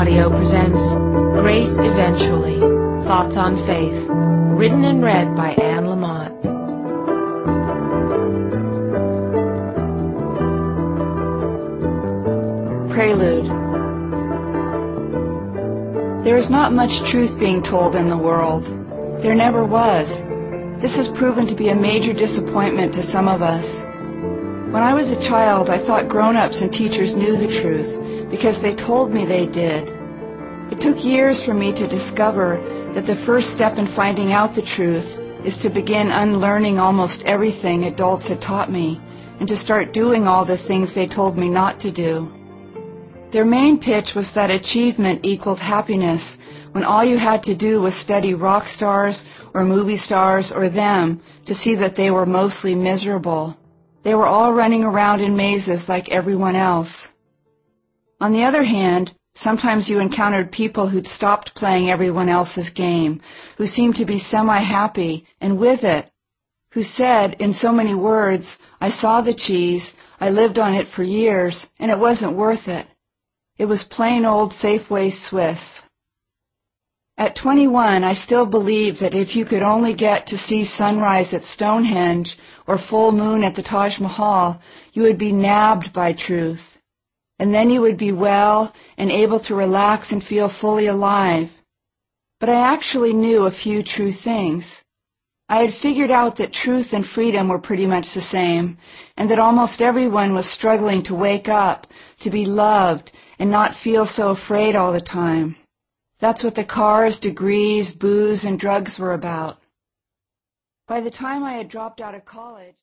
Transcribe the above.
Audio presents Grace Eventually, Thoughts on Faith, written and read by Anne Lamott. Prelude. There is not much truth being told in the world. There never was. This has proven to be a major disappointment to some of us. When I was a child, I thought grown-ups and teachers knew the truth because they told me they did. It took years for me to discover that the first step in finding out the truth is to begin unlearning almost everything adults had taught me and to start doing all the things they told me not to do. Their main pitch was that achievement equaled happiness when all you had to do was study rock stars or movie stars or them to see that they were mostly miserable. They were all running around in mazes like everyone else. On the other hand, sometimes you encountered people who'd stopped playing everyone else's game, who seemed to be semi-happy and with it, who said, in so many words, "I saw the cheese, I lived on it for years, and it wasn't worth it. It was plain old Safeway Swiss." At 21, I still believed that if you could only get to see sunrise at Stonehenge or full moon at the Taj Mahal, you would be nabbed by truth. And then you would be well and able to relax and feel fully alive. But I actually knew a few true things. I had figured out that truth and freedom were pretty much the same, and that almost everyone was struggling to wake up, to be loved, and not feel so afraid all the time. That's what the cars, degrees, booze, and drugs were about. By the time I had dropped out of college,